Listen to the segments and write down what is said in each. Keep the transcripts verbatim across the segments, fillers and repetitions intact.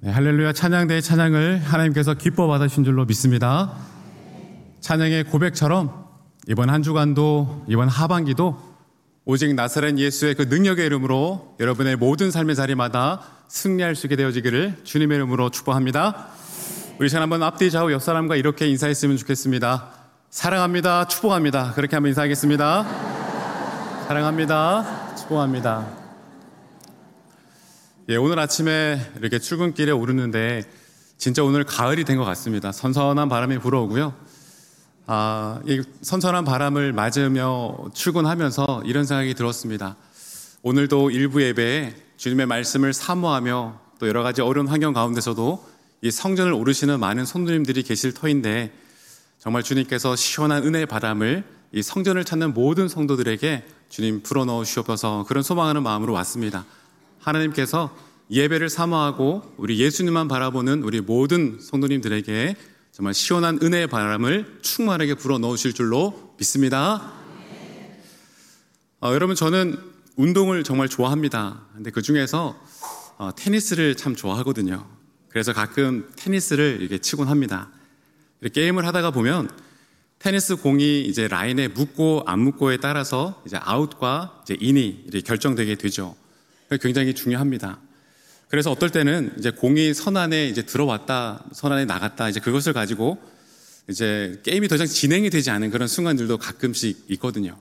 네, 할렐루야. 찬양대의 찬양을 하나님께서 기뻐 받으신 줄로 믿습니다. 찬양의 고백처럼 이번 한 주간도, 이번 하반기도 오직 나사렛 예수의 그 능력의 이름으로 여러분의 모든 삶의 자리마다 승리할 수 있게 되어지기를 주님의 이름으로 축복합니다. 우리 시간 한번 앞뒤 좌우 옆 사람과 이렇게 인사했으면 좋겠습니다. 사랑합니다. 축복합니다. 그렇게 한번 인사하겠습니다. 사랑합니다. 축복합니다. 예, 오늘 아침에 이렇게 출근길에 오르는데 진짜 오늘 가을이 된 것 같습니다. 선선한 바람이 불어오고요. 아, 이 선선한 바람을 맞으며 출근하면서 이런 생각이 들었습니다. 오늘도 일부 예배에 주님의 말씀을 사모하며 또 여러 가지 어려운 환경 가운데서도 이 성전을 오르시는 많은 성도님들이 계실 터인데 정말 주님께서 시원한 은혜의 바람을 이 성전을 찾는 모든 성도들에게 주님 불어넣어 주옵소서, 그런 소망하는 마음으로 왔습니다. 하나님께서 예배를 사모하고 우리 예수님만 바라보는 우리 모든 성도님들에게 정말 시원한 은혜의 바람을 충만하게 불어넣으실 줄로 믿습니다. 어, 여러분, 저는 운동을 정말 좋아합니다. 근데 그 중에서 어, 테니스를 참 좋아하거든요. 그래서 가끔 테니스를 이렇게 치곤 합니다. 이렇게 게임을 하다가 보면 테니스 공이 이제 라인에 묻고 안 묻고에 따라서 이제 아웃과 이제 인이 이렇게 결정되게 되죠. 굉장히 중요합니다. 그래서 어떨 때는 이제 공이 선 안에 이제 들어왔다, 선 안에 나갔다, 이제 그것을 가지고 이제 게임이 더 이상 진행이 되지 않은 그런 순간들도 가끔씩 있거든요.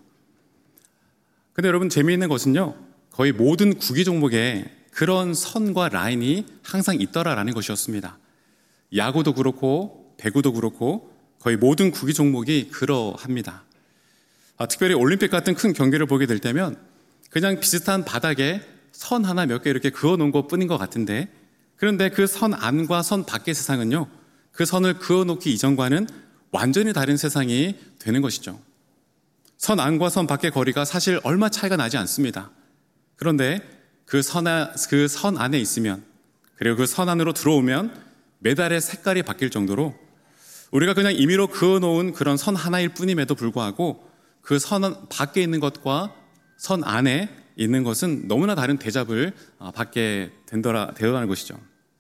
근데 여러분, 재미있는 것은요, 거의 모든 구기 종목에 그런 선과 라인이 항상 있더라라는 것이었습니다. 야구도 그렇고 배구도 그렇고 거의 모든 구기 종목이 그러합니다. 아, 특별히 올림픽 같은 큰 경기를 보게 될 때면 그냥 비슷한 바닥에 선 하나 몇 개 이렇게 그어놓은 것 뿐인 것 같은데, 그런데 그 선 안과 선 밖의 세상은요, 그 선을 그어놓기 이전과는 완전히 다른 세상이 되는 것이죠. 선 안과 선 밖의 거리가 사실 얼마 차이가 나지 않습니다. 그런데 그 선, 그 선 안에 있으면, 그리고 그 선 안으로 들어오면 메달의 색깔이 바뀔 정도로 우리가 그냥 임의로 그어놓은 그런 선 하나일 뿐임에도 불구하고 그 선 밖에 있는 것과 선 안에 있는 것은 너무나 다른 대접을 받게 된다라, 되어가는 것이죠.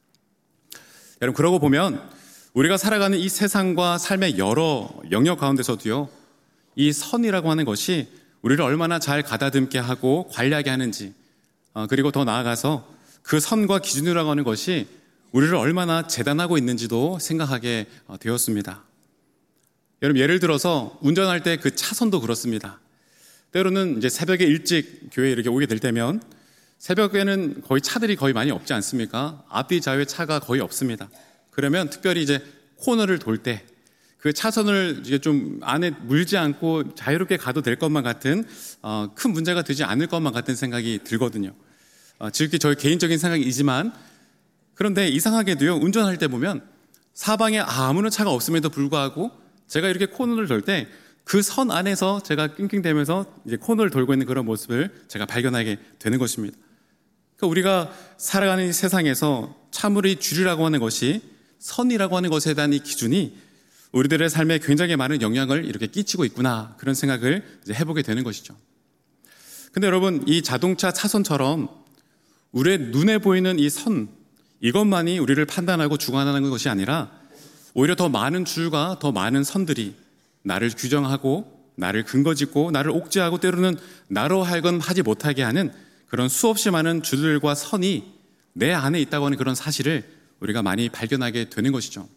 여러분, 그러고 보면 우리가 살아가는 이 세상과 삶의 여러 영역 가운데서도요, 이 선이라고 하는 것이 우리를 얼마나 잘 가다듬게 하고 관리하게 하는지, 그리고 더 나아가서 그 선과 기준이라고 하는 것이 우리를 얼마나 재단하고 있는지도 생각하게 되었습니다. 여러분, 예를 들어서 운전할 때 그 차선도 그렇습니다. 때로는 이제 새벽에 일찍 교회에 이렇게 오게 될 때면 새벽에는 거의 차들이 거의 많이 없지 않습니까? 앞뒤 좌우에 차가 거의 없습니다. 그러면 특별히 이제 코너를 돌 때 그 차선을 이제 좀 안에 물지 않고 자유롭게 가도 될 것만 같은 어, 큰 문제가 되지 않을 것만 같은 생각이 들거든요. 어, 지극히 저희 개인적인 생각이지만, 그런데 이상하게도요, 운전할 때 보면 사방에 아무런 차가 없음에도 불구하고 제가 이렇게 코너를 돌 때 그 선 안에서 제가 낑낑대면서 이제 코너를 돌고 있는 그런 모습을 제가 발견하게 되는 것입니다. 그러니까 우리가 살아가는 이 세상에서 참으로 이 줄이라고 하는 것이, 선이라고 하는 것에 대한 이 기준이 우리들의 삶에 굉장히 많은 영향을 이렇게 끼치고 있구나, 그런 생각을 이제 해보게 되는 것이죠. 근데 여러분, 이 자동차 차선처럼 우리의 눈에 보이는 이 선, 이것만이 우리를 판단하고 주관하는 것이 아니라 오히려 더 많은 줄과 더 많은 선들이 나를 규정하고 나를 근거짓고 나를 옥죄하고 때로는 나로 하여금 하지 못하게 하는 그런 수없이 많은 줄들과 선이 내 안에 있다고 하는 그런 사실을 우리가 많이 발견하게 되는 것이죠.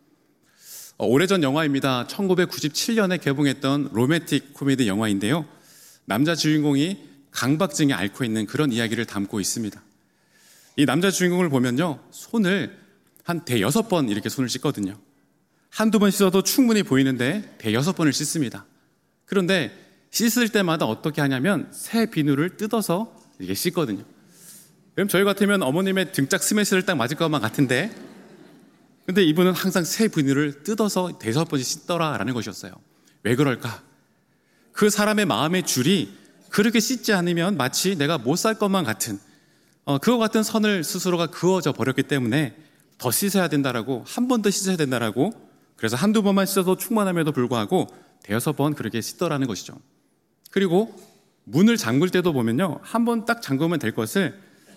어, 오래전 영화입니다. 천구백구십칠 년에 개봉했던 로맨틱 코미디 영화인데요, 남자 주인공이 강박증에 앓고 있는 그런 이야기를 담고 있습니다. 이 남자 주인공을 보면요, 손을 한 대여섯 번 이렇게 손을 씻거든요. 한두 번 씻어도 충분히 보이는데 대여섯 번을 씻습니다. 그런데 씻을 때마다 어떻게 하냐면 새 비누를 뜯어서 이렇게 씻거든요. 그럼 저희 같으면 어머님의 등짝 스매시를 딱 맞을 것만 같은데, 근데 이분은 항상 새 비누를 뜯어서 대여섯 번씩 씻더라라는 것이었어요. 왜 그럴까? 그 사람의 마음의 줄이 그렇게 씻지 않으면 마치 내가 못 살 것만 같은 어, 그와 같은 선을 스스로가 그어져 버렸기 때문에 더 씻어야 된다라고, 한 번 더 씻어야 된다라고, 그래서 한두 번만 씻어도 충분함에도 불구하고 대여섯 번 그렇게 씻더라는 것이죠. 그리고 문을 잠글 때도 보면요, 한 번 딱 잠그면 될 것을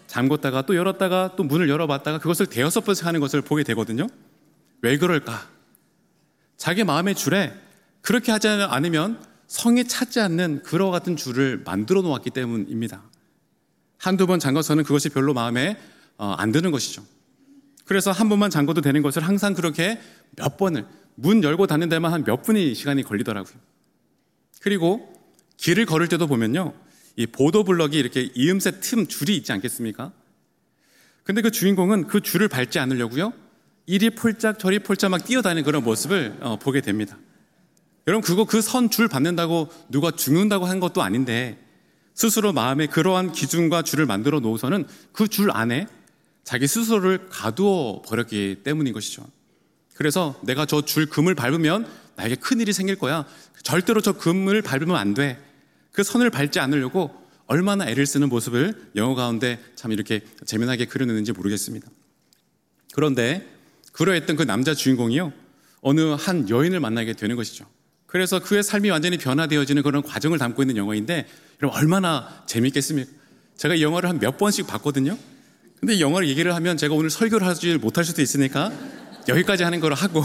잠궜다가 또 열었다가 또 문을 열어봤다가 그것을 대여섯 번씩 하는 것을 보게 되거든요. 왜 그럴까? 자기 마음의 줄에 그렇게 하지 않으면 성이 차지 않는 그와 같은 줄을 만들어 놓았기 때문입니다. 한두 번 잠궈서는 그것이 별로 마음에 안 드는 것이죠. 그래서 한 번만 잠궈도 되는 것을 항상 그렇게 몇 번을, 문 열고 닫는 데만 한 몇 분이 시간이 걸리더라고요. 그리고 길을 걸을 때도 보면요, 이 보도블럭이 이렇게 이음새 틈 줄이 있지 않겠습니까? 근데 그 주인공은 그 줄을 밟지 않으려고요, 이리 폴짝 저리 폴짝 막 뛰어다니는 그런 모습을 어, 보게 됩니다. 여러분, 그거 그 선 줄 밟는다고 누가 죽는다고 한 것도 아닌데 스스로 마음에 그러한 기준과 줄을 만들어 놓고서는 그 줄 안에 자기 스스로를 가두어 버렸기 때문인 것이죠. 그래서 내가 저 줄 금을 밟으면 나에게 큰일이 생길 거야. 절대로 저 금을 밟으면 안 돼. 그 선을 밟지 않으려고 얼마나 애를 쓰는 모습을 영어 가운데 참 이렇게 재미나게 그려내는지 모르겠습니다. 그런데 그러했던 그 남자 주인공이요, 어느 한 여인을 만나게 되는 것이죠. 그래서 그의 삶이 완전히 변화되어지는 그런 과정을 담고 있는 영화인데, 여러분 얼마나 재미있겠습니까? 제가 이 영화를 한 몇 번씩 봤거든요. 근데 이 영화를 얘기를 하면 제가 오늘 설교를 하지 못할 수도 있으니까 여기까지 하는 걸 하고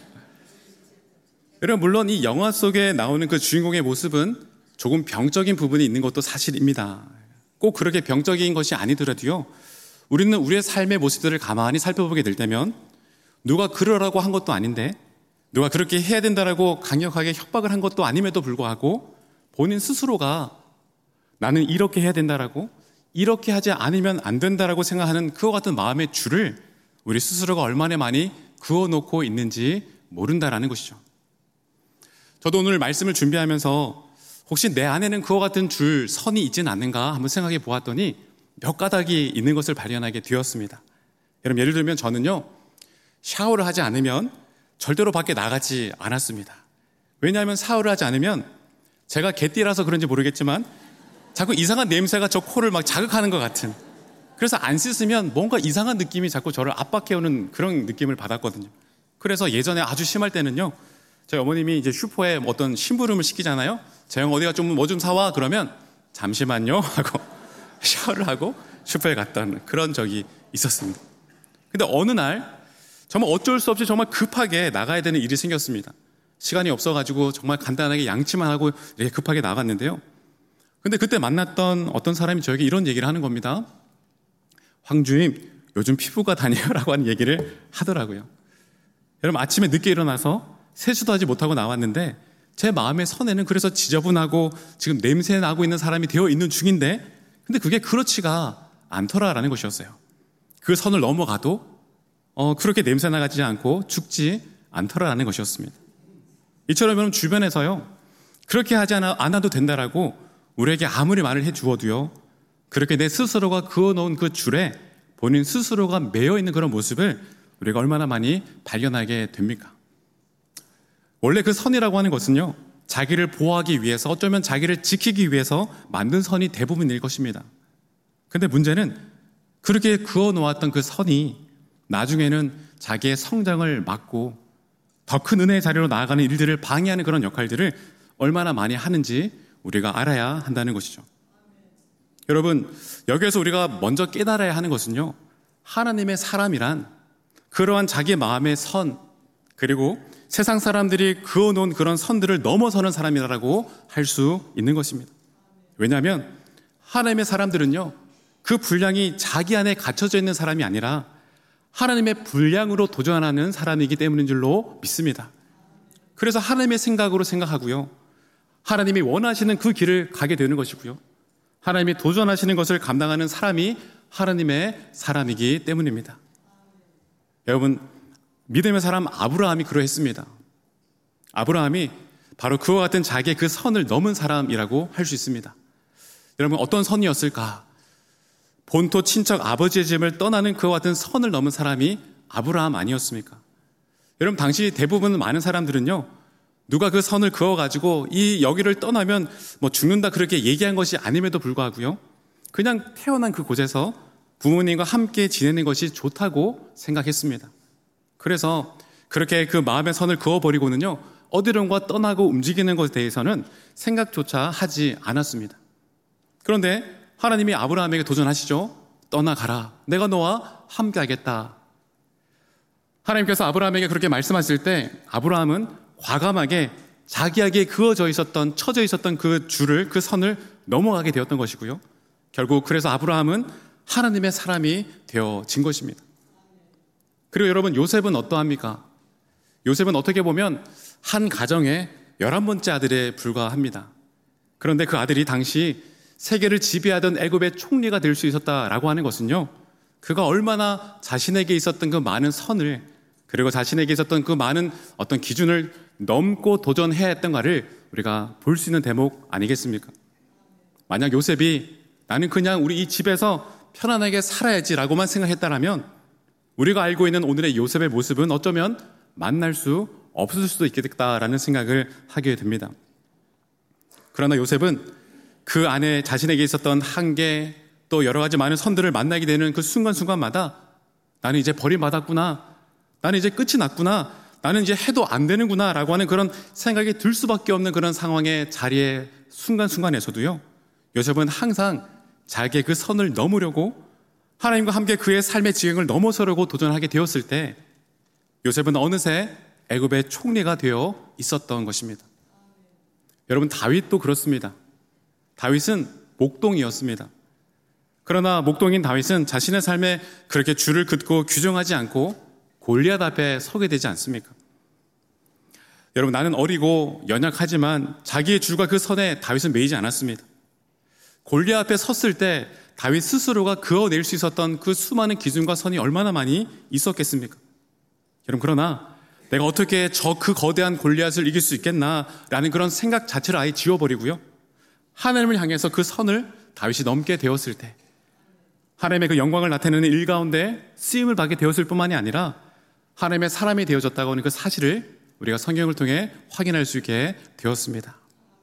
여러분, 물론 이 영화 속에 나오는 그 주인공의 모습은 조금 병적인 부분이 있는 것도 사실입니다. 꼭 그렇게 병적인 것이 아니더라도요, 우리는 우리의 삶의 모습들을 가만히 살펴보게 될 때면 누가 그러라고 한 것도 아닌데, 누가 그렇게 해야 된다라고 강력하게 협박을 한 것도 아님에도 불구하고 본인 스스로가 나는 이렇게 해야 된다라고, 이렇게 하지 않으면 안 된다라고 생각하는 그와 같은 마음의 줄을 우리 스스로가 얼마나 많이 그어놓고 있는지 모른다라는 것이죠. 저도 오늘 말씀을 준비하면서 혹시 내 안에는 그와 같은 줄, 선이 있지는 않는가 한번 생각해 보았더니 몇 가닥이 있는 것을 발견하게 되었습니다. 여러분, 예를 들면 저는요, 샤워를 하지 않으면 절대로 밖에 나가지 않았습니다. 왜냐하면 샤워를 하지 않으면 제가 개띠라서 그런지 모르겠지만 자꾸 이상한 냄새가 저 코를 막 자극하는 것 같은, 그래서 안 씻으면 뭔가 이상한 느낌이 자꾸 저를 압박해오는 그런 느낌을 받았거든요. 그래서 예전에 아주 심할 때는요, 저희 어머님이 이제 슈퍼에 어떤 심부름을 시키잖아요. 재영 어디가 좀 뭐 좀 사와 그러면 잠시만요 하고 샤워를 하고 슈퍼에 갔던 그런 적이 있었습니다. 근데 어느 날 정말 어쩔 수 없이 정말 급하게 나가야 되는 일이 생겼습니다. 시간이 없어가지고 정말 간단하게 양치만 하고 이렇게 급하게 나갔는데요. 근데 그때 만났던 어떤 사람이 저에게 이런 얘기를 하는 겁니다. 황주임, 요즘 피부가 다녀요 라고 하는 얘기를 하더라고요. 여러분, 아침에 늦게 일어나서 세수도 하지 못하고 나왔는데 제 마음의 선에는 그래서 지저분하고 지금 냄새 나고 있는 사람이 되어 있는 중인데, 근데 그게 그렇지가 않더라라는 것이었어요. 그 선을 넘어가도 어, 그렇게 냄새 나가지 않고 죽지 않더라라는 것이었습니다. 이처럼 여러분, 주변에서요, 그렇게 하지 않아, 않아도 된다라고 우리에게 아무리 말을 해주어도요, 그렇게 내 스스로가 그어놓은 그 줄에 본인 스스로가 매여 있는 그런 모습을 우리가 얼마나 많이 발견하게 됩니까? 원래 그 선이라고 하는 것은요, 자기를 보호하기 위해서, 어쩌면 자기를 지키기 위해서 만든 선이 대부분일 것입니다. 근데 문제는 그렇게 그어놓았던 그 선이 나중에는 자기의 성장을 막고 더 큰 은혜의 자리로 나아가는 일들을 방해하는 그런 역할들을 얼마나 많이 하는지 우리가 알아야 한다는 것이죠. 여러분, 여기에서 우리가 먼저 깨달아야 하는 것은요, 하나님의 사람이란 그러한 자기 마음의 선, 그리고 세상 사람들이 그어놓은 그런 선들을 넘어서는 사람이라고 할 수 있는 것입니다. 왜냐하면 하나님의 사람들은요, 그 분량이 자기 안에 갇혀져 있는 사람이 아니라 하나님의 분량으로 도전하는 사람이기 때문인 줄로 믿습니다. 그래서 하나님의 생각으로 생각하고요, 하나님이 원하시는 그 길을 가게 되는 것이고요, 하나님이 도전하시는 것을 감당하는 사람이 하나님의 사람이기 때문입니다. 여러분, 믿음의 사람 아브라함이 그러했습니다. 아브라함이 바로 그와 같은 자기의 그 선을 넘은 사람이라고 할 수 있습니다. 여러분, 어떤 선이었을까? 본토 친척 아버지의 집을 떠나는 그와 같은 선을 넘은 사람이 아브라함 아니었습니까? 여러분, 당시 대부분 많은 사람들은요, 누가 그 선을 그어가지고 이 여기를 떠나면 뭐 죽는다 그렇게 얘기한 것이 아님에도 불구하고요, 그냥 태어난 그 곳에서 부모님과 함께 지내는 것이 좋다고 생각했습니다. 그래서 그렇게 그 마음의 선을 그어버리고는요, 어디론가 떠나고 움직이는 것에 대해서는 생각조차 하지 않았습니다. 그런데 하나님이 아브라함에게 도전하시죠. 떠나가라. 내가 너와 함께하겠다. 하나님께서 아브라함에게 그렇게 말씀하실 때 아브라함은 과감하게 자기에게 그어져 있었던, 쳐져 있었던 그 줄을, 그 선을 넘어가게 되었던 것이고요. 결국 그래서 아브라함은 하나님의 사람이 되어진 것입니다. 그리고 여러분, 요셉은 어떠합니까? 요셉은 어떻게 보면 한 가정의 열한 번째 아들에 불과합니다. 그런데 그 아들이 당시 세계를 지배하던 애굽의 총리가 될 수 있었다라고 하는 것은요, 그가 얼마나 자신에게 있었던 그 많은 선을, 그리고 자신에게 있었던 그 많은 어떤 기준을 넘고 도전해야 했던가를 우리가 볼 수 있는 대목 아니겠습니까? 만약 요셉이 나는 그냥 우리 이 집에서 편안하게 살아야지라고만 생각했다라면 우리가 알고 있는 오늘의 요셉의 모습은 어쩌면 만날 수 없을 수도 있겠다라는 생각을 하게 됩니다. 그러나 요셉은 그 안에 자신에게 있었던 한계, 또 여러 가지 많은 선들을 만나게 되는 그 순간순간마다 나는 이제 버림받았구나, 나는 이제 끝이 났구나, 나는 이제 해도 안 되는구나 라고 하는 그런 생각이 들 수밖에 없는 그런 상황의 자리의 순간순간에서도요, 요셉은 항상 자기의 그 선을 넘으려고 하나님과 함께 그의 삶의 지경을 넘어서려고 도전하게 되었을 때 요셉은 어느새 애굽의 총리가 되어 있었던 것입니다. 여러분, 다윗도 그렇습니다. 다윗은 목동이었습니다. 그러나 목동인 다윗은 자신의 삶에 그렇게 줄을 긋고 규정하지 않고 골리앗 앞에 서게 되지 않습니까? 여러분, 나는 어리고 연약하지만 자기의 줄과 그 선에 다윗은 매이지 않았습니다. 골리앗 앞에 섰을 때 다윗 스스로가 그어낼 수 있었던 그 수많은 기준과 선이 얼마나 많이 있었겠습니까? 여러분, 그러나 내가 어떻게 저 그 거대한 골리앗을 이길 수 있겠나라는 그런 생각 자체를 아예 지워버리고요, 하나님을 향해서 그 선을 다윗이 넘게 되었을 때 하나님의 그 영광을 나타내는 일 가운데 쓰임을 받게 되었을 뿐만이 아니라 하나님의 사람이 되어졌다고 하는 그 사실을 우리가 성경을 통해 확인할 수 있게 되었습니다.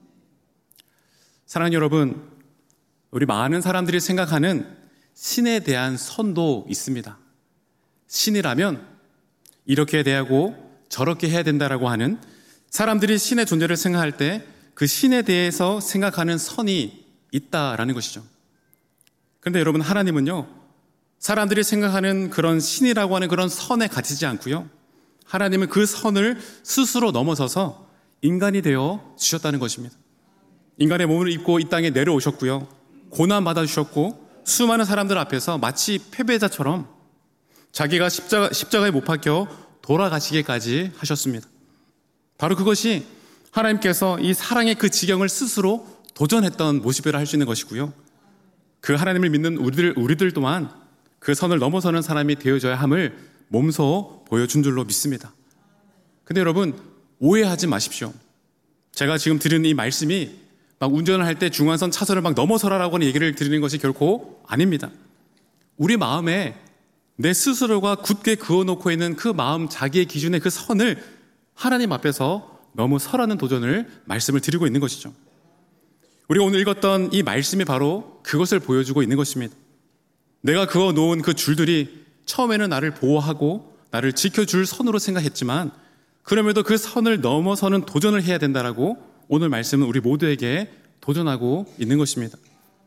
사랑하는 여러분, 우리 많은 사람들이 생각하는 신에 대한 선도 있습니다. 신이라면 이렇게 대하고 저렇게 해야 된다라고 하는, 사람들이 신의 존재를 생각할 때 그 신에 대해서 생각하는 선이 있다라는 것이죠. 그런데 여러분, 하나님은요, 사람들이 생각하는 그런 신이라고 하는 그런 선에 갇히지 않고요, 하나님은 그 선을 스스로 넘어서서 인간이 되어 주셨다는 것입니다. 인간의 몸을 입고 이 땅에 내려오셨고요, 고난 받아주셨고 수많은 사람들 앞에서 마치 패배자처럼 자기가 십자가, 십자가에 못 박혀 돌아가시기까지 하셨습니다. 바로 그것이 하나님께서 이 사랑의 그 지경을 스스로 도전했던 모습이라 할 수 있는 것이고요, 그 하나님을 믿는 우리들, 우리들 또한 그 선을 넘어서는 사람이 되어져야 함을 몸소 보여준 줄로 믿습니다. 근데 여러분, 오해하지 마십시오. 제가 지금 드리는 이 말씀이 막 운전을 할 때 중앙선 차선을 막 넘어서라라고 하는 얘기를 드리는 것이 결코 아닙니다. 우리 마음에 내 스스로가 굳게 그어놓고 있는 그 마음, 자기의 기준의 그 선을 하나님 앞에서 넘어서라는 도전을 말씀을 드리고 있는 것이죠. 우리가 오늘 읽었던 이 말씀이 바로 그것을 보여주고 있는 것입니다. 내가 그어 놓은 그 줄들이 처음에는 나를 보호하고 나를 지켜줄 선으로 생각했지만 그럼에도 그 선을 넘어서는 도전을 해야 된다라고 오늘 말씀은 우리 모두에게 도전하고 있는 것입니다.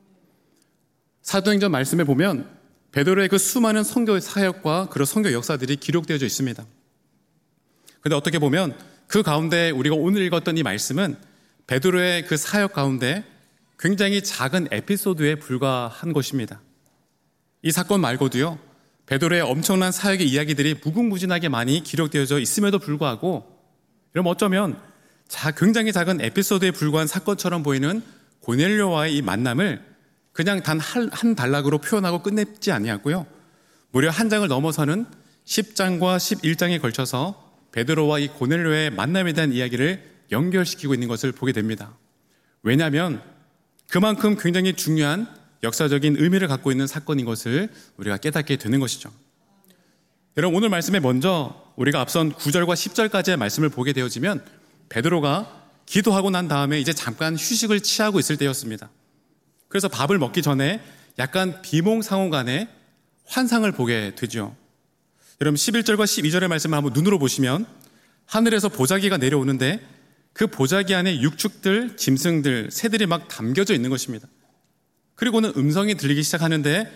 사도행전 말씀에 보면 베드로의 그 수많은 선교 사역과 그런 선교 역사들이 기록되어져 있습니다. 그런데 어떻게 보면 그 가운데 우리가 오늘 읽었던 이 말씀은 베드로의 그 사역 가운데 굉장히 작은 에피소드에 불과한 것입니다. 이 사건 말고도요, 베드로의 엄청난 사역의 이야기들이 무궁무진하게 많이 기록되어져 있음에도 불구하고, 여러분, 어쩌면 자, 굉장히 작은 에피소드에 불과한 사건처럼 보이는 고넬료와의 이 만남을 그냥 단 한 단락으로 표현하고 끝냈지 아니하고요, 무려 한 장을 넘어서는 십 장과 십일 장에 걸쳐서 베드로와 이 고넬료의 만남에 대한 이야기를 연결시키고 있는 것을 보게 됩니다. 왜냐하면 그만큼 굉장히 중요한 역사적인 의미를 갖고 있는 사건인 것을 우리가 깨닫게 되는 것이죠. 여러분, 오늘 말씀에 먼저 우리가 앞선 구 절과 십 절까지의 말씀을 보게 되어지면 베드로가 기도하고 난 다음에 이제 잠깐 휴식을 취하고 있을 때였습니다. 그래서 밥을 먹기 전에 약간 비몽사몽간에 환상을 보게 되죠. 여러분, 십일 절과 십이 절의 말씀을 한번 눈으로 보시면 하늘에서 보자기가 내려오는데 그 보자기 안에 육축들, 짐승들, 새들이 막 담겨져 있는 것입니다. 그리고는 음성이 들리기 시작하는데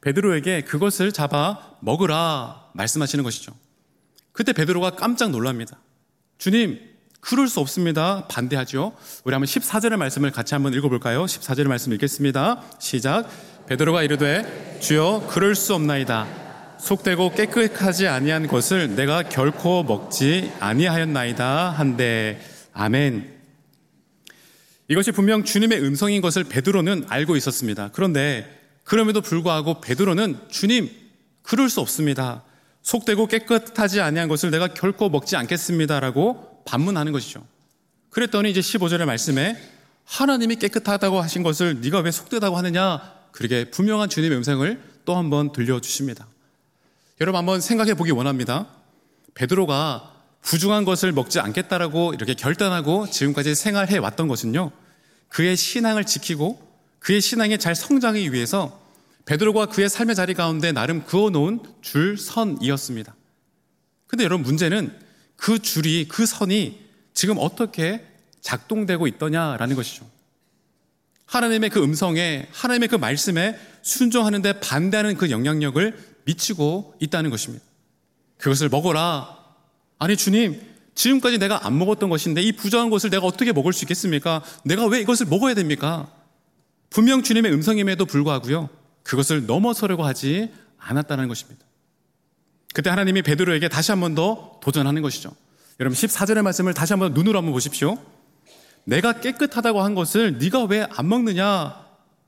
베드로에게 그것을 잡아 먹으라 말씀하시는 것이죠. 그때 베드로가 깜짝 놀랍니다. 주님, 그럴 수 없습니다. 반대하죠. 우리 한번 십사 절의 말씀을 같이 한번 읽어볼까요? 십사 절의 말씀 읽겠습니다. 시작. 베드로가 이르되 주여 그럴 수 없나이다. 속되고 깨끗하지 아니한 것을 내가 결코 먹지 아니하였나이다 한데. 아멘. 이것이 분명 주님의 음성인 것을 베드로는 알고 있었습니다. 그런데 그럼에도 불구하고 베드로는 주님, 그럴 수 없습니다. 속되고 깨끗하지 아니한 것을 내가 결코 먹지 않겠습니다라고 반문하는 것이죠. 그랬더니 이제 십오 절의 말씀에 하나님이 깨끗하다고 하신 것을 네가 왜 속되다고 하느냐, 그렇게 분명한 주님의 음성을 또 한번 들려주십니다. 여러분 한번 생각해 보기 원합니다. 베드로가 부중한 것을 먹지 않겠다라고 이렇게 결단하고 지금까지 생활해 왔던 것은요, 그의 신앙을 지키고 그의 신앙에 잘 성장하기 위해서 베드로가 그의 삶의 자리 가운데 나름 그어놓은 줄선이었습니다. 근데 여러분 문제는 그 줄이, 그 선이 지금 어떻게 작동되고 있더냐라는 것이죠. 하나님의 그 음성에, 하나님의 그 말씀에 순종하는데 반대하는 그 영향력을 미치고 있다는 것입니다. 그것을 먹어라. 아니 주님, 지금까지 내가 안 먹었던 것인데 이 부정한 것을 내가 어떻게 먹을 수 있겠습니까? 내가 왜 이것을 먹어야 됩니까? 분명 주님의 음성임에도 불구하고요, 그것을 넘어서려고 하지 않았다는 것입니다. 그때 하나님이 베드로에게 다시 한 번 더 도전하는 것이죠. 여러분 십사 절의 말씀을 다시 한번 눈으로 한번 보십시오. 내가 깨끗하다고 한 것을 네가 왜 안 먹느냐?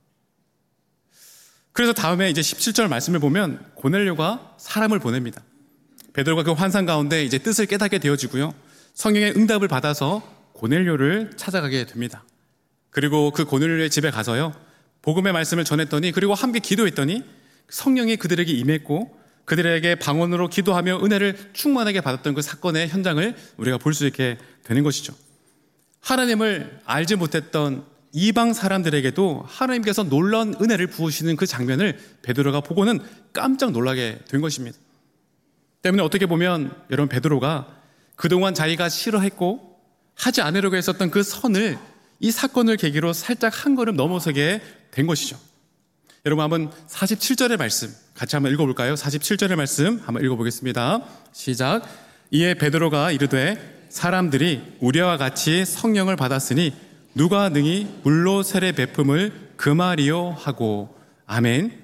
그래서 다음에 이제 십칠 절 말씀을 보면 고넬료가 사람을 보냅니다. 베드로가 그 환상 가운데 이제 뜻을 깨닫게 되어지고요, 성령의 응답을 받아서 고넬료를 찾아가게 됩니다. 그리고 그 고넬료의 집에 가서요, 복음의 말씀을 전했더니, 그리고 함께 기도했더니 성령이 그들에게 임했고 그들에게 방언으로 기도하며 은혜를 충만하게 받았던 그 사건의 현장을 우리가 볼 수 있게 되는 것이죠. 하나님을 알지 못했던 이방 사람들에게도 하나님께서 놀라운 은혜를 부으시는 그 장면을 베드로가 보고는 깜짝 놀라게 된 것입니다. 때문에 어떻게 보면 여러분 베드로가 그동안 자기가 싫어했고 하지 않으려고 했었던 그 선을 이 사건을 계기로 살짝 한 걸음 넘어서게 된 것이죠. 여러분 한번 사십칠 절의 말씀 같이 한번 읽어볼까요? 사십칠 절의 말씀 한번 읽어보겠습니다. 시작. 이에 베드로가 이르되 사람들이 우리와 같이 성령을 받았으니 누가 능히 물로 세례 베품을 금하리요 하고. 아멘.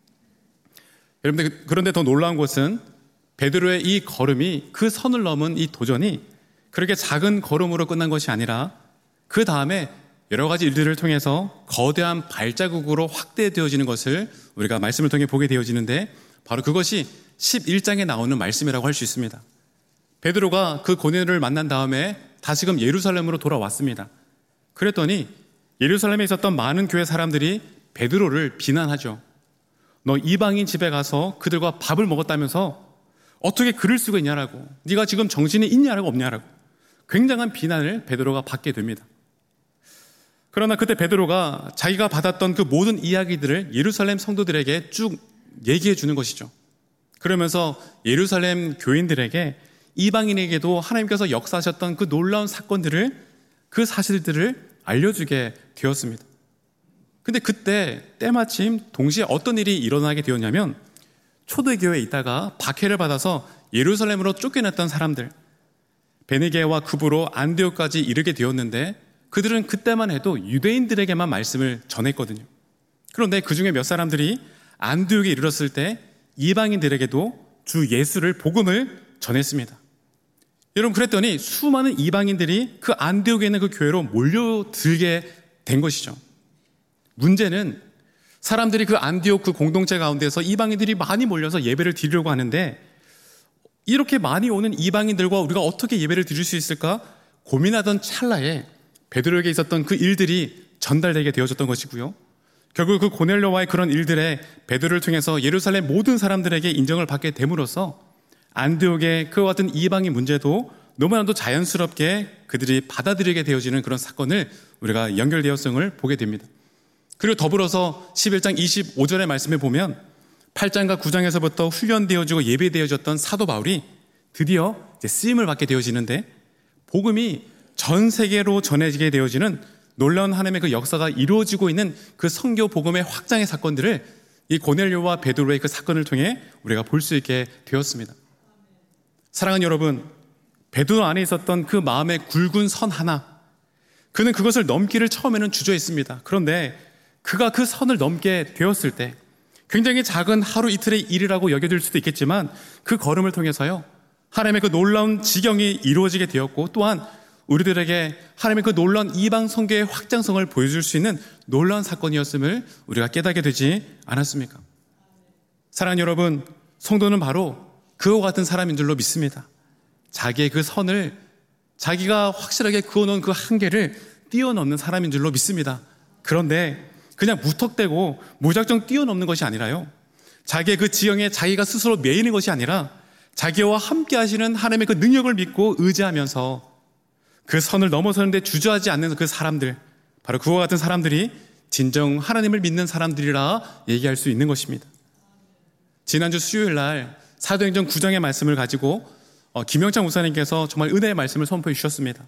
여러분들, 그런데 더 놀라운 것은 베드로의 이 걸음이, 그 선을 넘은 이 도전이 그렇게 작은 걸음으로 끝난 것이 아니라 그 다음에 여러 가지 일들을 통해서 거대한 발자국으로 확대되어지는 것을 우리가 말씀을 통해 보게 되어지는데, 바로 그것이 십일 장에 나오는 말씀이라고 할 수 있습니다. 베드로가 그 고넬료를 만난 다음에 다시금 예루살렘으로 돌아왔습니다. 그랬더니 예루살렘에 있었던 많은 교회 사람들이 베드로를 비난하죠. 너 이방인 집에 가서 그들과 밥을 먹었다면서 어떻게 그럴 수가 있냐라고, 네가 지금 정신이 있냐라고 없냐라고 굉장한 비난을 베드로가 받게 됩니다. 그러나 그때 베드로가 자기가 받았던 그 모든 이야기들을 예루살렘 성도들에게 쭉 얘기해 주는 것이죠. 그러면서 예루살렘 교인들에게, 이방인에게도 하나님께서 역사하셨던 그 놀라운 사건들을, 그 사실들을 알려주게 되었습니다. 근데 그때 때마침 동시에 어떤 일이 일어나게 되었냐면, 초대교회에 있다가 박해를 받아서 예루살렘으로 쫓겨났던 사람들, 베니게와 급으로 안디옥까지 이르게 되었는데, 그들은 그때만 해도 유대인들에게만 말씀을 전했거든요. 그런데 그 중에 몇 사람들이 안디옥에 이르렀을 때 이방인들에게도 주 예수를, 복음을 전했습니다. 여러분, 그랬더니 수많은 이방인들이 그 안디옥에 있는 그 교회로 몰려들게 된 것이죠. 문제는 사람들이 그 안디옥 그 공동체 가운데서 이방인들이 많이 몰려서 예배를 드리려고 하는데, 이렇게 많이 오는 이방인들과 우리가 어떻게 예배를 드릴 수 있을까 고민하던 찰나에 베드로에게 있었던 그 일들이 전달되게 되어졌던 것이고요, 결국 그 고넬료와의 그런 일들에 베드로를 통해서 예루살렘 모든 사람들에게 인정을 받게 됨으로써 안디옥의 그와 같은 이방인 문제도 너무나도 자연스럽게 그들이 받아들이게 되어지는 그런 사건을 우리가 연결되어성을 보게 됩니다. 그리고 더불어서 십일 장 이십오 절의 말씀에 보면 팔 장과 구 장에서부터 훈련되어지고 예배되어졌던 사도 바울이 드디어 이제 쓰임을 받게 되어지는데, 복음이 전 세계로 전해지게 되어지는 놀라운 하나님의 그 역사가 이루어지고 있는 그 선교 복음의 확장의 사건들을 이 고넬료와 베드로의 그 사건을 통해 우리가 볼 수 있게 되었습니다. 사랑하는 여러분, 베드로 안에 있었던 그 마음의 굵은 선 하나, 그는 그것을 넘기를 처음에는 주저했습니다. 그런데 그가 그 선을 넘게 되었을 때 굉장히 작은 하루 이틀의 일이라고 여겨질 수도 있겠지만 그 걸음을 통해서요, 하나님의 그 놀라운 지경이 이루어지게 되었고, 또한 우리들에게 하나님의 그 놀라운 이방 선교의 확장성을 보여줄 수 있는 놀라운 사건이었음을 우리가 깨닫게 되지 않았습니까? 사랑하는 여러분, 성도는 바로 그와 같은 사람인 줄로 믿습니다. 자기의 그 선을, 자기가 확실하게 그어놓은 그 한계를 뛰어넘는 사람인 줄로 믿습니다. 그런데 그냥 무턱대고 무작정 뛰어넘는 것이 아니라요, 자기의 그 지형에 자기가 스스로 매이는 것이 아니라 자기와 함께 하시는 하나님의 그 능력을 믿고 의지하면서 그 선을 넘어서는데 주저하지 않는 그 사람들, 바로 그와 같은 사람들이 진정 하나님을 믿는 사람들이라 얘기할 수 있는 것입니다. 지난주 수요일 날 사도행전 구 장의 말씀을 가지고 어, 김영창 목사님께서 정말 은혜의 말씀을 선포해 주셨습니다.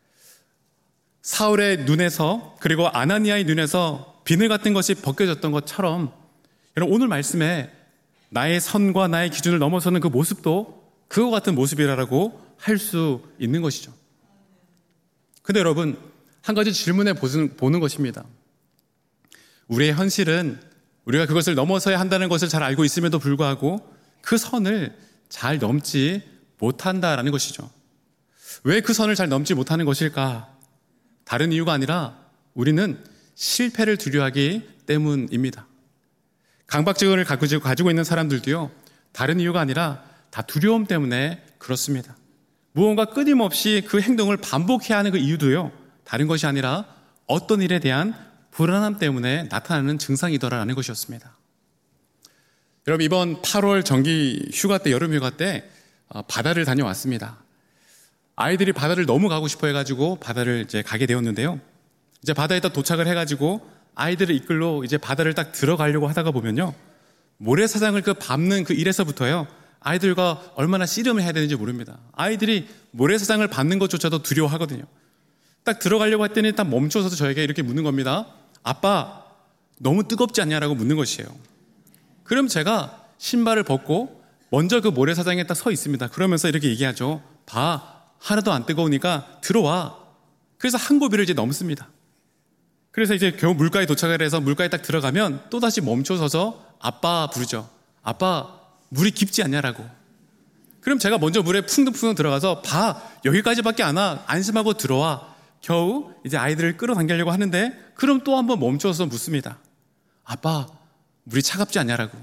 사울의 눈에서, 그리고 아나니아의 눈에서 비늘 같은 것이 벗겨졌던 것처럼, 여러분 오늘 말씀에 나의 선과 나의 기준을 넘어서는 그 모습도 그와 같은 모습이라고 할 수 있는 것이죠. 근데 여러분, 한 가지 질문해 보는 것입니다. 우리의 현실은 우리가 그것을 넘어서야 한다는 것을 잘 알고 있음에도 불구하고 그 선을 잘 넘지 못한다라는 것이죠. 왜 그 선을 잘 넘지 못하는 것일까? 다른 이유가 아니라 우리는 실패를 두려워하기 때문입니다. 강박증을 가지고 있는 사람들도요, 다른 이유가 아니라 다 두려움 때문에 그렇습니다. 무언가 끊임없이 그 행동을 반복해야 하는 그 이유도요, 다른 것이 아니라 어떤 일에 대한 불안함 때문에 나타나는 증상이더라라는 것이었습니다. 여러분, 이번 팔월 정기 휴가 때, 여름 휴가 때 바다를 다녀왔습니다. 아이들이 바다를 너무 가고 싶어 해가지고 바다를 이제 가게 되었는데요. 이제 바다에 딱 도착을 해가지고 아이들을 이끌로 이제 바다를 딱 들어가려고 하다가 보면요, 모래사장을 그 밟는 그 일에서부터요, 아이들과 얼마나 씨름을 해야 되는지 모릅니다. 아이들이 모래사장을 밟는 것조차도 두려워하거든요. 딱 들어가려고 했더니 딱 멈춰서 저에게 이렇게 묻는 겁니다. 아빠, 너무 뜨겁지 않냐라고 묻는 것이에요. 그럼 제가 신발을 벗고 먼저 그 모래사장에 딱 서 있습니다. 그러면서 이렇게 얘기하죠. 봐, 하나도 안 뜨거우니까 들어와. 그래서 한 고비를 이제 넘습니다. 그래서 이제 겨우 물가에 도착을 해서 물가에 딱 들어가면 또다시 멈춰서서 아빠 부르죠. 아빠, 물이 깊지 않냐라고. 그럼 제가 먼저 물에 풍덩풍덩 들어가서 봐, 여기까지밖에 안 와. 안심하고 들어와. 겨우 이제 아이들을 끌어당기려고 하는데, 그럼 또 한번 멈춰서 묻습니다. 아빠, 물이 차갑지 않냐라고.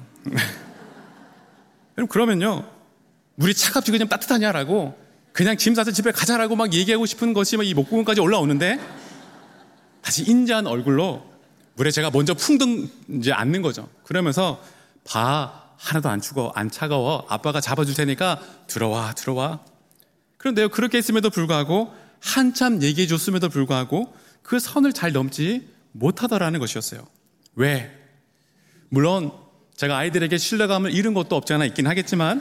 그럼 그러면요, 물이 차갑지 그냥 따뜻하냐라고, 그냥 짐 싸서 집에 가자라고 막 얘기하고 싶은 것이 막 이 목구멍까지 올라오는데, 다시 인자한 얼굴로 물에 제가 먼저 풍덩 이제 앉는 거죠. 그러면서 봐, 하나도 안 추워, 안 차가워. 아빠가 잡아줄 테니까 들어와, 들어와. 그런데요, 그렇게 했음에도 불구하고, 한참 얘기해 줬음에도 불구하고 그 선을 잘 넘지 못하더라는 것이었어요. 왜? 물론 제가 아이들에게 신뢰감을 잃은 것도 없지 않아 있긴 하겠지만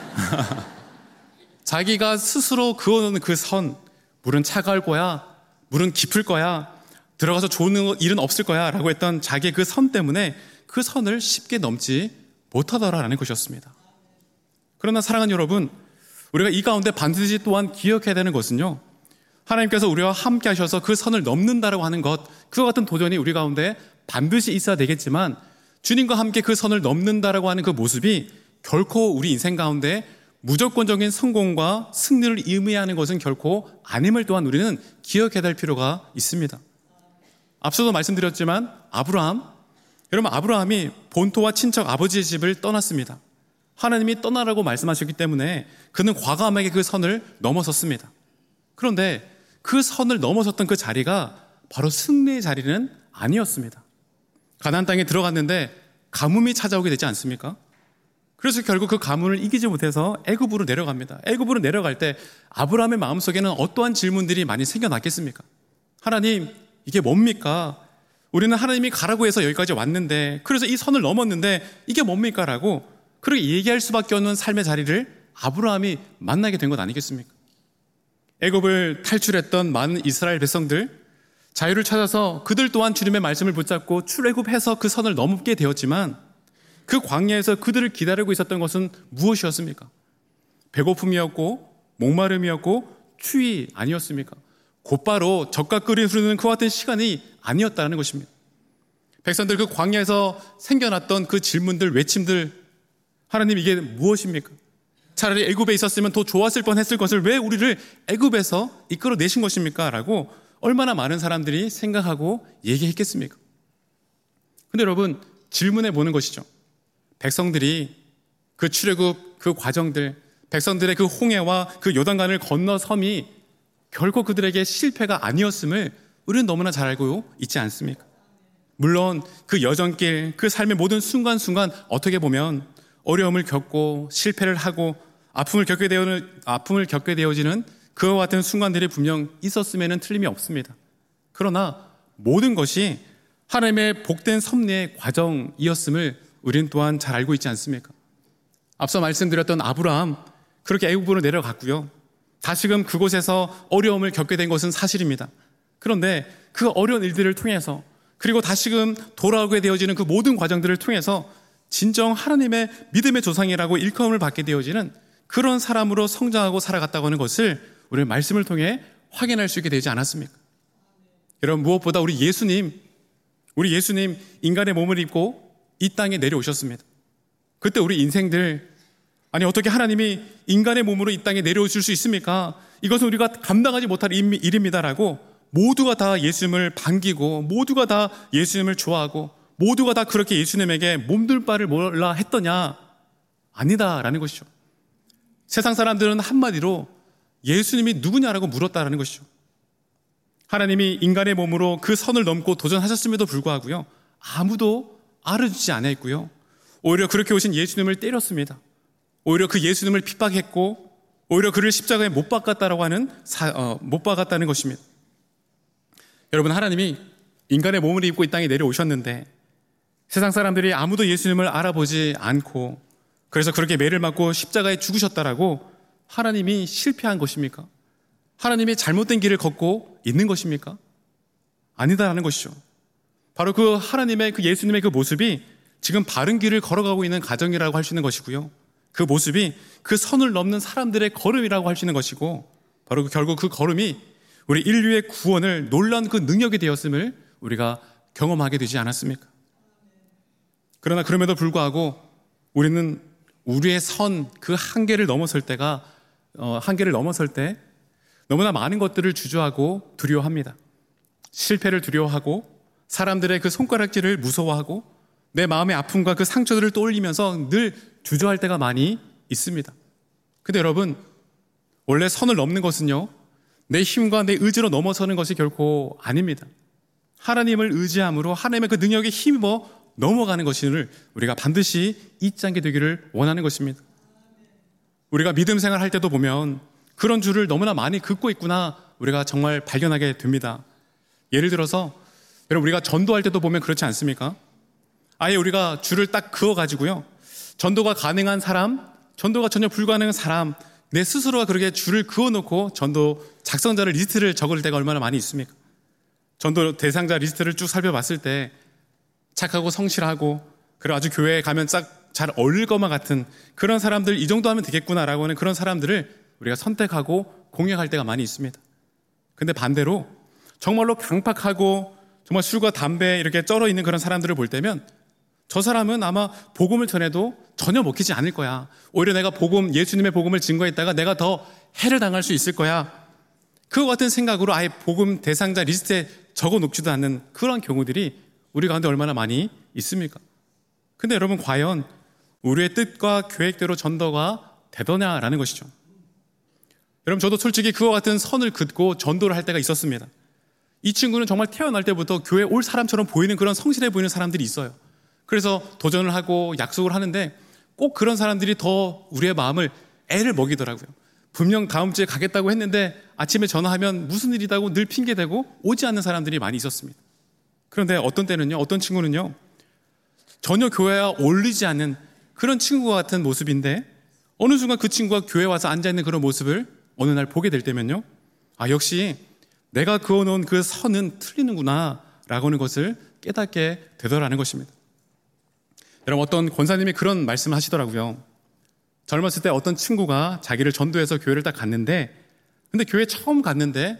자기가 스스로 그어놓은 그 선, 물은 차가울 거야, 물은 깊을 거야, 들어가서 좋은 일은 없을 거야 라고 했던 자기의 그 선 때문에 그 선을 쉽게 넘지 못하더라라는 것이었습니다. 그러나 사랑하는 여러분, 우리가 이 가운데 반드시 또한 기억해야 되는 것은요, 하나님께서 우리와 함께 하셔서 그 선을 넘는다라고 하는 것, 그와 같은 도전이 우리 가운데 반드시 있어야 되겠지만, 주님과 함께 그 선을 넘는다라고 하는 그 모습이 결코 우리 인생 가운데 무조건적인 성공과 승리를 의미하는 것은 결코 아님을 또한 우리는 기억해야 될 필요가 있습니다. 앞서도 말씀드렸지만 아브라함, 여러분 아브라함이 본토와 친척 아버지의 집을 떠났습니다. 하나님이 떠나라고 말씀하셨기 때문에 그는 과감하게 그 선을 넘어섰습니다. 그런데 그 선을 넘어섰던 그 자리가 바로 승리의 자리는 아니었습니다. 가나안 땅에 들어갔는데 가뭄이 찾아오게 되지 않습니까? 그래서 결국 그 가뭄을 이기지 못해서 애굽으로 내려갑니다. 애굽으로 내려갈 때 아브라함의 마음속에는 어떠한 질문들이 많이 생겨났겠습니까? 하나님, 이게 뭡니까? 우리는 하나님이 가라고 해서 여기까지 왔는데, 그래서 이 선을 넘었는데 이게 뭡니까? 라고 그렇게 얘기할 수밖에 없는 삶의 자리를 아브라함이 만나게 된 것 아니겠습니까? 애굽을 탈출했던 많은 이스라엘 백성들, 자유를 찾아서 그들 또한 주님의 말씀을 붙잡고 출애굽해서 그 선을 넘게 되었지만, 그 광야에서 그들을 기다리고 있었던 것은 무엇이었습니까? 배고픔이었고 목마름이었고 추위 아니었습니까? 곧바로 젖과 꿀이 흐르는 그와 같은 시간이 아니었다는 것입니다. 백성들 그 광야에서 생겨났던 그 질문들, 외침들, 하나님 이게 무엇입니까? 차라리 애굽에 있었으면 더 좋았을 뻔했을 것을 왜 우리를 애굽에서 이끌어내신 것입니까? 라고 얼마나 많은 사람들이 생각하고 얘기했겠습니까? 근데 여러분, 질문해 보는 것이죠. 백성들이 그 출애굽 그 과정들, 백성들의 그 홍해와 그 요단강을 건너섬이 결코 그들에게 실패가 아니었음을 우리는 너무나 잘 알고 있지 않습니까? 물론 그 여정길, 그 삶의 모든 순간순간 어떻게 보면 어려움을 겪고 실패를 하고 아픔을 겪게 되어 아픔을 겪게 되어지는 그와 같은 순간들이 분명 있었음에는 틀림이 없습니다. 그러나 모든 것이 하나님의 복된 섭리의 과정이었음을 우리는 또한 잘 알고 있지 않습니까? 앞서 말씀드렸던 아브라함, 그렇게 애굽으로 내려갔고요. 다시금 그곳에서 어려움을 겪게 된 것은 사실입니다. 그런데 그 어려운 일들을 통해서, 그리고 다시금 돌아오게 되어지는 그 모든 과정들을 통해서 진정 하나님의 믿음의 조상이라고 일컬음을 받게 되어지는 그런 사람으로 성장하고 살아갔다고 하는 것을 우리 말씀을 통해 확인할 수 있게 되지 않았습니까? 여러분, 무엇보다 우리 예수님, 우리 예수님 인간의 몸을 입고 이 땅에 내려오셨습니다. 그때 우리 인생들, 아니 어떻게 하나님이 인간의 몸으로 이 땅에 내려오실 수 있습니까? 이것은 우리가 감당하지 못할 일입니다라고 모두가 다 예수님을 반기고 모두가 다 예수님을 좋아하고 모두가 다 그렇게 예수님에게 몸둘 바를 몰라 했더냐? 아니다라는 것이죠. 세상 사람들은 한마디로 예수님이 누구냐라고 물었다라는 것이죠. 하나님이 인간의 몸으로 그 선을 넘고 도전하셨음에도 불구하고요, 아무도 알아주지 않았고요, 오히려 그렇게 오신 예수님을 때렸습니다. 오히려 그 예수님을 핍박했고 오히려 그를 십자가에 못 박았다라고 하는 사, 어, 못 박았다는 것입니다. 여러분, 하나님이 인간의 몸을 입고 이 땅에 내려오셨는데 세상 사람들이 아무도 예수님을 알아보지 않고 그래서 그렇게 매를 맞고 십자가에 죽으셨다라고 하나님이 실패한 것입니까? 하나님이 잘못된 길을 걷고 있는 것입니까? 아니다라는 것이죠. 바로 그 하나님의 그 예수님의 그 모습이 지금 바른 길을 걸어가고 있는 가정이라고 할 수 있는 것이고요, 그 모습이 그 선을 넘는 사람들의 걸음이라고 할 수 있는 것이고, 바로 그 결국 그 걸음이 우리 인류의 구원을 놀라운 그 능력이 되었음을 우리가 경험하게 되지 않았습니까? 그러나 그럼에도 불구하고 우리는 우리의 선, 그 한계를 넘어설 때가 어, 한계를 넘어설 때 너무나 많은 것들을 주저하고 두려워합니다. 실패를 두려워하고 사람들의 그 손가락질을 무서워하고 내 마음의 아픔과 그 상처들을 떠올리면서 늘 주저할 때가 많이 있습니다. 근데 여러분, 원래 선을 넘는 것은요, 내 힘과 내 의지로 넘어서는 것이 결코 아닙니다. 하나님을 의지함으로 하나님의 그 능력에 힘입어 넘어가는 것을 우리가 반드시 잊지 않게 되기를 원하는 것입니다. 우리가 믿음 생활할 때도 보면 그런 줄을 너무나 많이 긋고 있구나 우리가 정말 발견하게 됩니다. 예를 들어서 여러분, 우리가 전도할 때도 보면 그렇지 않습니까? 아예 우리가 줄을 딱 그어가지고요, 전도가 가능한 사람, 전도가 전혀 불가능한 사람, 내 스스로가 그렇게 줄을 그어놓고 전도 작성자를 리스트를 적을 때가 얼마나 많이 있습니까? 전도 대상자 리스트를 쭉 살펴봤을 때 착하고 성실하고 그리고 아주 교회에 가면 딱 잘 어울릴 것만 같은 그런 사람들, 이 정도 하면 되겠구나라고 하는 그런 사람들을 우리가 선택하고 공략할 때가 많이 있습니다. 근데 반대로 정말로 강팍하고 정말 술과 담배 이렇게 쩔어 있는 그런 사람들을 볼 때면 저 사람은 아마 복음을 전해도 전혀 먹히지 않을 거야. 오히려 내가 복음, 예수님의 복음을 증거했다가 내가 더 해를 당할 수 있을 거야. 그와 같은 생각으로 아예 복음 대상자 리스트에 적어 놓지도 않는 그런 경우들이 우리 가운데 얼마나 많이 있습니까? 근데 여러분, 과연 우리의 뜻과 계획대로 전도가 되더냐라는 것이죠. 여러분, 저도 솔직히 그와 같은 선을 긋고 전도를 할 때가 있었습니다. 이 친구는 정말 태어날 때부터 교회에 올 사람처럼 보이는 그런 성실해 보이는 사람들이 있어요. 그래서 도전을 하고 약속을 하는데 꼭 그런 사람들이 더 우리의 마음을 애를 먹이더라고요. 분명 다음 주에 가겠다고 했는데 아침에 전화하면 무슨 일이다고 늘 핑계대고 오지 않는 사람들이 많이 있었습니다. 그런데 어떤 때는요, 어떤 친구는요, 전혀 교회에 어울리지 않는 그런 친구와 같은 모습인데 어느 순간 그 친구가 교회에 와서 앉아있는 그런 모습을 어느 날 보게 될 때면요, 아, 역시 내가 그어놓은 그 선은 틀리는구나 라고 하는 것을 깨닫게 되더라는 것입니다. 여러분, 어떤 권사님이 그런 말씀을 하시더라고요. 젊었을 때 어떤 친구가 자기를 전도해서 교회를 딱 갔는데, 근데 교회 처음 갔는데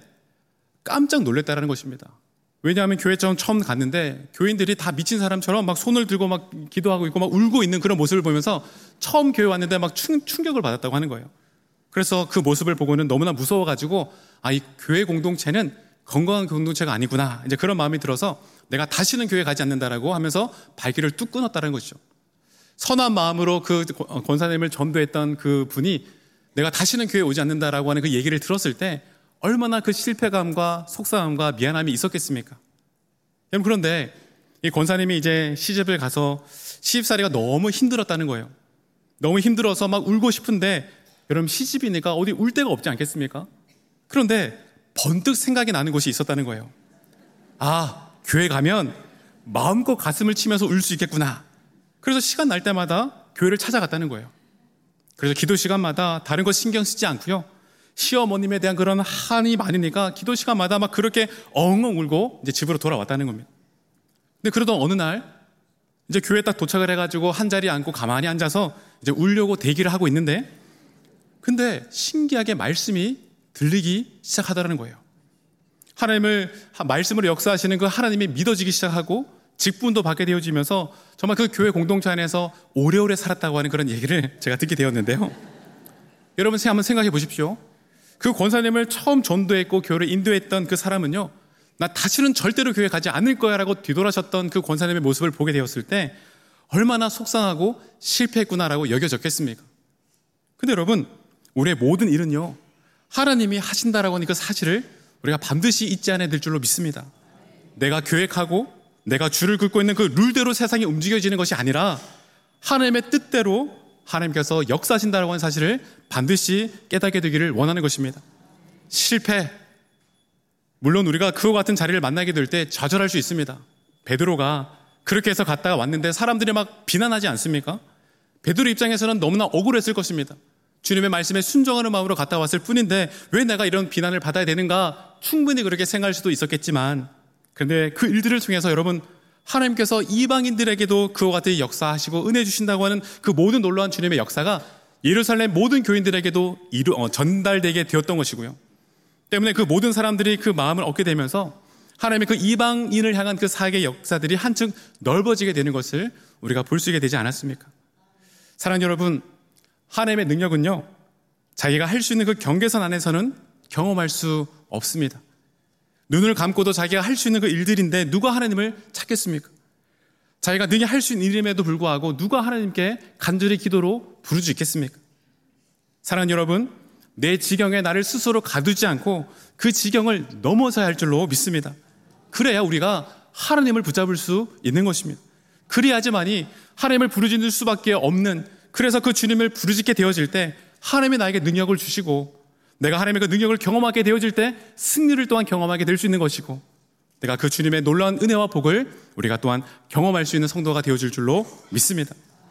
깜짝 놀랐다라는 것입니다. 왜냐하면 교회 처음 갔는데 교인들이 다 미친 사람처럼 막 손을 들고 막 기도하고 있고 막 울고 있는 그런 모습을 보면서 처음 교회 왔는데 막 충, 충격을 받았다고 하는 거예요. 그래서 그 모습을 보고는 너무나 무서워가지고, 아, 이 교회 공동체는 건강한 공동체가 아니구나, 이제 그런 마음이 들어서 내가 다시는 교회 가지 않는다라고 하면서 발길을 뚝 끊었다는 것이죠. 선한 마음으로 그 권사님을 전도했던 그 분이 내가 다시는 교회 오지 않는다라고 하는 그 얘기를 들었을 때 얼마나 그 실패감과 속상함과 미안함이 있었겠습니까? 여러분, 그런데 이 권사님이 이제 시집을 가서 시집살이가 너무 힘들었다는 거예요. 너무 힘들어서 막 울고 싶은데, 여러분, 시집이니까 어디 울 데가 없지 않겠습니까? 그런데 번뜩 생각이 나는 곳이 있었다는 거예요. 아, 교회 가면 마음껏 가슴을 치면서 울 수 있겠구나. 그래서 시간 날 때마다 교회를 찾아갔다는 거예요. 그래서 기도 시간마다 다른 거 신경 쓰지 않고요, 시어머님에 대한 그런 한이 많으니까 기도 시간마다 막 그렇게 엉엉 울고 이제 집으로 돌아왔다는 겁니다. 근데 그러던 어느 날 이제 교회에 딱 도착을 해가지고 한 자리에 앉고 가만히 앉아서 이제 울려고 대기를 하고 있는데, 근데 신기하게 말씀이 들리기 시작하더라는 거예요. 하나님을, 말씀으로 역사하시는 그 하나님이 믿어지기 시작하고 직분도 받게 되어지면서 정말 그 교회 공동체 안에서 오래오래 살았다고 하는 그런 얘기를 제가 듣게 되었는데요. 여러분, 한번 생각해 보십시오. 그 권사님을 처음 전도했고 교회를 인도했던 그 사람은요, 나 다시는 절대로 교회 가지 않을 거야 라고 뒤돌아섰던 그 권사님의 모습을 보게 되었을 때 얼마나 속상하고 실패했구나라고 여겨졌겠습니까? 근데 여러분, 우리의 모든 일은요, 하나님이 하신다라고 하는 그 사실을 우리가 반드시 잊지 않아야 될 줄로 믿습니다. 내가 계획하고 내가 줄을 긋고 있는 그 룰대로 세상이 움직여지는 것이 아니라 하나님의 뜻대로 하나님께서 역사하신다라고 하는 사실을 반드시 깨닫게 되기를 원하는 것입니다. 실패, 물론 우리가 그와 같은 자리를 만나게 될 때 좌절할 수 있습니다. 베드로가 그렇게 해서 갔다가 왔는데 사람들이 막 비난하지 않습니까? 베드로 입장에서는 너무나 억울했을 것입니다. 주님의 말씀에 순종하는 마음으로 갔다 왔을 뿐인데 왜 내가 이런 비난을 받아야 되는가, 충분히 그렇게 생각할 수도 있었겠지만, 그런데 그 일들을 통해서 여러분, 하나님께서 이방인들에게도 그와 같이 역사하시고 은혜 주신다고 하는 그 모든 놀라운 주님의 역사가 예루살렘 모든 교인들에게도 이루, 어, 전달되게 되었던 것이고요. 때문에 그 모든 사람들이 그 마음을 얻게 되면서 하나님의 그 이방인을 향한 그 사역의 역사들이 한층 넓어지게 되는 것을 우리가 볼 수 있게 되지 않았습니까? 사랑하는 여러분, 하나님의 능력은요, 자기가 할 수 있는 그 경계선 안에서는 경험할 수 없습니다. 눈을 감고도 자기가 할 수 있는 그 일들인데 누가 하나님을 찾겠습니까? 자기가 능히 할 수 있는 일임에도 불구하고 누가 하나님께 간절히 기도로 부르지 있겠습니까? 사랑하는 여러분, 내 지경에 나를 스스로 가두지 않고 그 지경을 넘어서야 할 줄로 믿습니다. 그래야 우리가 하나님을 붙잡을 수 있는 것입니다. 그래야지만이 하나님을 부르짖을 수밖에 없는, 그래서 그 주님을 부르짖게 되어질 때 하나님이 나에게 능력을 주시고 내가 하나님의 그 능력을 경험하게 되어질 때 승리를 또한 경험하게 될 수 있는 것이고, 내가 그 주님의 놀라운 은혜와 복을 우리가 또한 경험할 수 있는 성도가 되어질 줄로 믿습니다.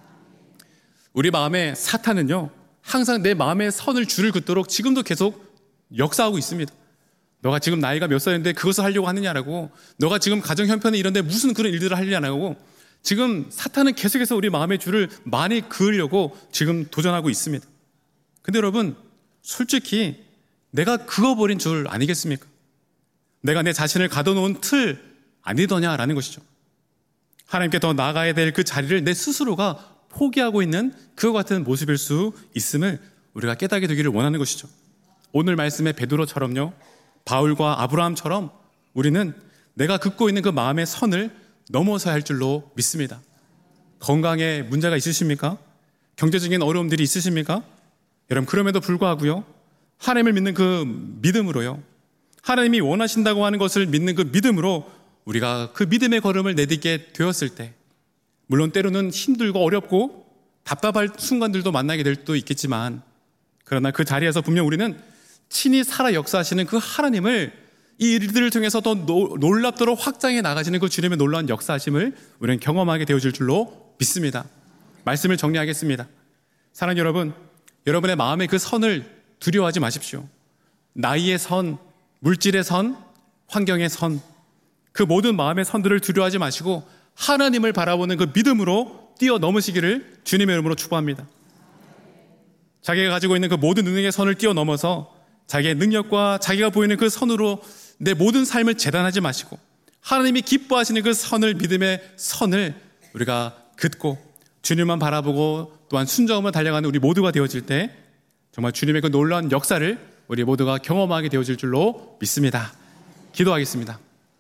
우리 마음에 사탄은요, 항상 내 마음의 선을 줄을 긋도록 지금도 계속 역사하고 있습니다. 너가 지금 나이가 몇 살인데 그것을 하려고 하느냐라고, 너가 지금 가정 형편이 이런데 무슨 그런 일들을 하려냐라고, 지금 사탄은 계속해서 우리 마음의 줄을 많이 그으려고 지금 도전하고 있습니다. 근데 여러분, 솔직히 내가 그어버린 줄 아니겠습니까? 내가 내 자신을 가둬놓은 틀 아니더냐라는 것이죠. 하나님께 더 나아가야 될 그 자리를 내 스스로가 포기하고 있는 그와 같은 모습일 수 있음을 우리가 깨닫게 되기를 원하는 것이죠. 오늘 말씀의 베드로처럼요, 바울과 아브라함처럼 우리는 내가 긋고 있는 그 마음의 선을 넘어서야 할 줄로 믿습니다. 건강에 문제가 있으십니까? 경제적인 어려움들이 있으십니까? 여러분, 그럼에도 불구하고요, 하나님을 믿는 그 믿음으로요, 하나님이 원하신다고 하는 것을 믿는 그 믿음으로 우리가 그 믿음의 걸음을 내딛게 되었을 때, 물론 때로는 힘들고 어렵고 답답할 순간들도 만나게 될 수도 있겠지만, 그러나 그 자리에서 분명 우리는 친히 살아 역사하시는 그 하나님을 이 일들을 통해서 더 놀랍도록 확장해 나가시는 그 주님의 놀라운 역사하심을 우리는 경험하게 되어질 줄로 믿습니다. 말씀을 정리하겠습니다. 사랑하는 여러분, 여러분의 마음의 그 선을 두려워하지 마십시오. 나이의 선, 물질의 선, 환경의 선, 그 모든 마음의 선들을 두려워하지 마시고 하나님을 바라보는 그 믿음으로 뛰어넘으시기를 주님의 이름으로 축복합니다. 자기가 가지고 있는 그 모든 능력의 선을 뛰어넘어서 자기의 능력과 자기가 보이는 그 선으로 내 모든 삶을 재단하지 마시고 하나님이 기뻐하시는 그 선을, 믿음의 선을 우리가 긋고 주님만 바라보고 또한 순종으로 달려가는 우리 모두가 되어질 때 정말 주님의 그 놀라운 역사를 우리 모두가 경험하게 되어질 줄로 믿습니다. 기도하겠습니다.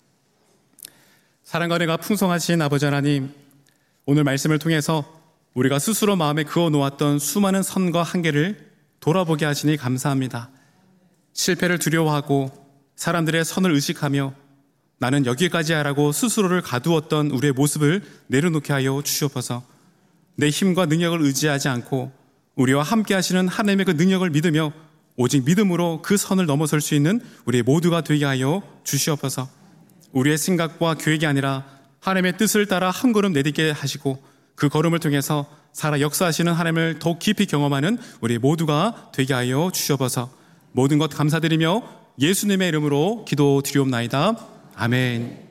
사랑과 은혜가 풍성하신 아버지 하나님, 오늘 말씀을 통해서 우리가 스스로 마음에 그어 놓았던 수많은 선과 한계를 돌아보게 하시니 감사합니다. 실패를 두려워하고 사람들의 선을 의식하며 나는 여기까지 하라고 스스로를 가두었던 우리의 모습을 내려놓게 하여 주시옵소서. 내 힘과 능력을 의지하지 않고 우리와 함께 하시는 하나님의 그 능력을 믿으며 오직 믿음으로 그 선을 넘어설 수 있는 우리 모두가 되게 하여 주시옵소서. 우리의 생각과 계획이 아니라 하나님의 뜻을 따라 한 걸음 내딛게 하시고 그 걸음을 통해서 살아 역사하시는 하나님을 더욱 깊이 경험하는 우리 모두가 되게 하여 주시옵소서. 모든 것 감사드리며 예수님의 이름으로 기도드리옵나이다. 아멘.